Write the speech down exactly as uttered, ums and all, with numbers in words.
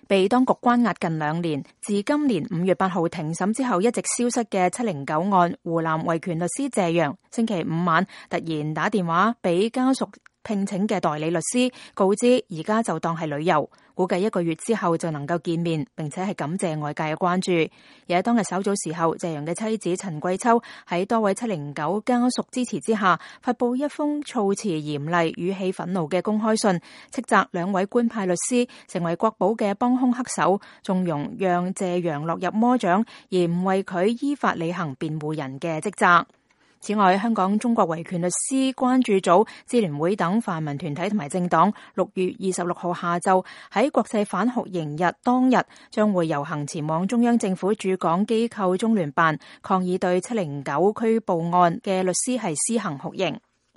被當局關押近兩年，自今年五月八號庭審之後一直消失嘅七零九案湖南維權律師謝陽，星期五晚突然打電話俾家屬聘請嘅代理律師，告知而家就當係旅遊，估計一個月之後就能夠見面，並且係感謝外界嘅關注。而喺當日稍早時候，謝陽嘅妻子陳桂秋喺多位七零九家屬支持之下，發佈一封措辭嚴厲、語氣憤怒嘅公開信，斥責兩位官派律師成為國保嘅幫兇黑手，縱容讓謝陽落入魔掌，而唔為佢依法履行辯護人嘅職責。此外，香港中國維權律師關注組、支聯會等泛民團體同埋政黨，六月二十六號下晝喺國際反酷刑日當日，將會遊行前往中央政府駐港機構中聯辦，抗議對七零九拘捕案嘅律師係施行酷刑。